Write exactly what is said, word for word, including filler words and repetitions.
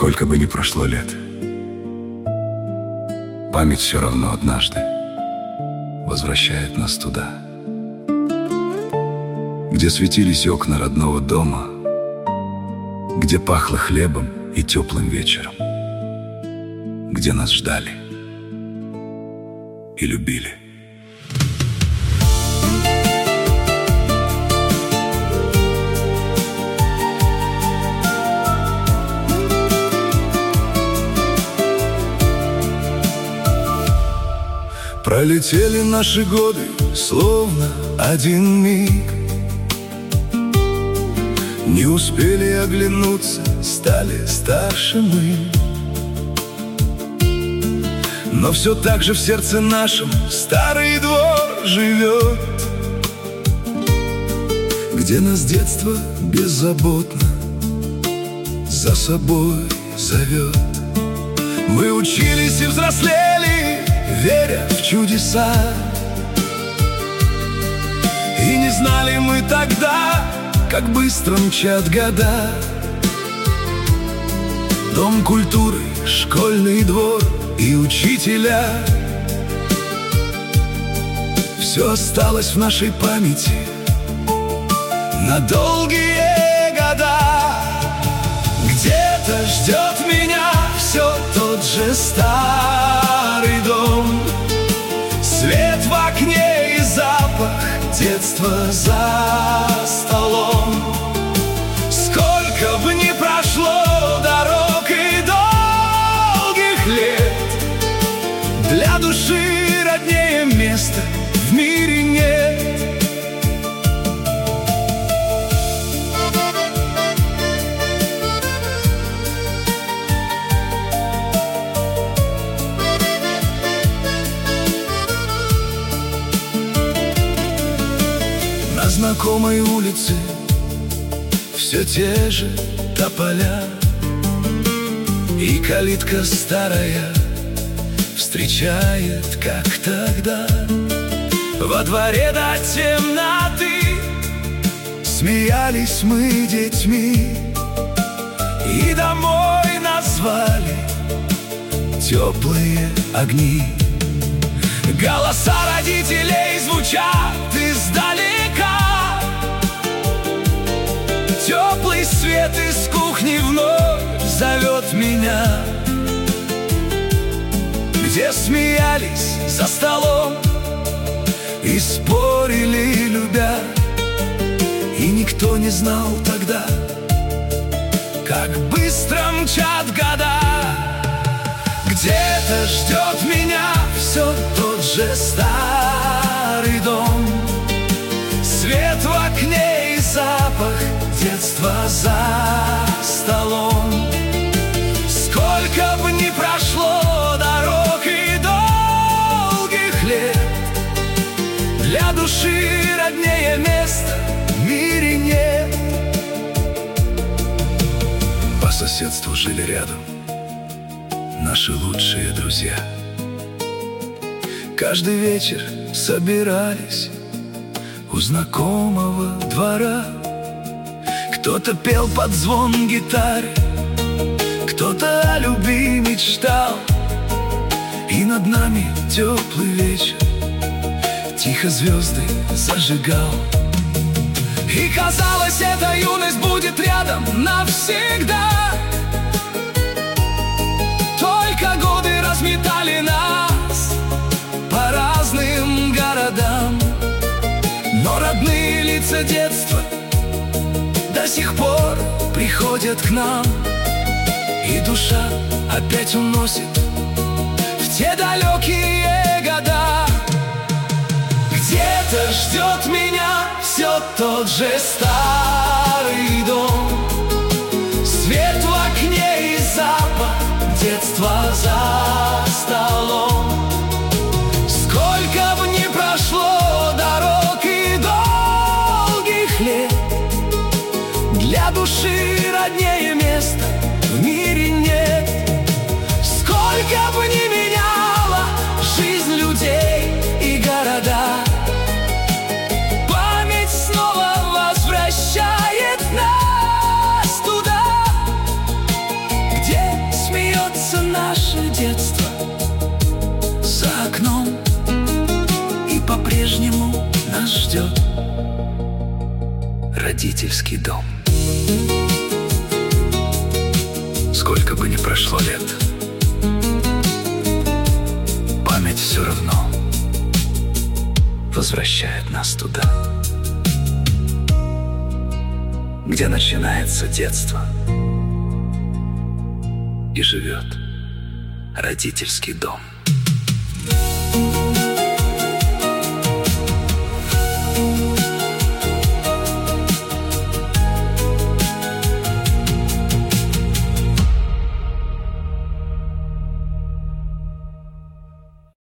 Сколько бы ни прошло лет, память все равно однажды возвращает нас туда, где светились окна родного дома, где пахло хлебом и теплым вечером, где нас ждали и любили. Пролетели наши годы, словно один миг. Не успели оглянуться, стали старше мы. Но все так же в сердце нашем старый двор живет, где нас детство беззаботно за собой зовет. Мы учились и взрослели, веря в чудеса, и не знали мы тогда, как быстро мчат года. Дом культуры, школьный двор и учителя — все осталось в нашей памяти на долгие года. Где-то ждет меня все тот же старый дом, свет в окне и запах детства за столом. Сколько бы ни прошло дорог и долгих лет, для души роднее места в мире нет. На знакомой улице все те же тополя, и калитка старая встречает, как тогда. Во дворе до темноты смеялись мы детьми, и домой назвали теплые огни. Голоса родителей звучат издалека, теплый свет из кухни вновь зовет меня, где смеялись за столом и спорили, любя. И никто не знал тогда, как быстро мчат года. Где-то ждет меня все тот же старый дом, свет в окне и запах детства за столом. Сколько бы ни прошло дорог и долгих лет, для души роднее места в мире нет. По соседству жили рядом наши лучшие друзья. Каждый вечер собирались у знакомого двора. Кто-то пел под звон гитары, кто-то о любви мечтал, и над нами теплый вечер тихо звезды зажигал. И казалось, эта юность будет рядом навсегда. Только годы разметали нас по разным городам, но родные лица детства до сих пор приходят к нам, и душа опять уносит в те далекие года. Где-то ждет меня все тот же старый дом, свет в окне и запах детства за столом. Сколько бы ни прошло дорог и долгих лет, для души роднее места в мире нет. Сколько бы ни меняла жизнь людей и города, память снова возвращает нас туда, где ждет родительский дом. Сколько бы ни прошло лет, память все равно возвращает нас туда, где начинается детство и живет родительский дом.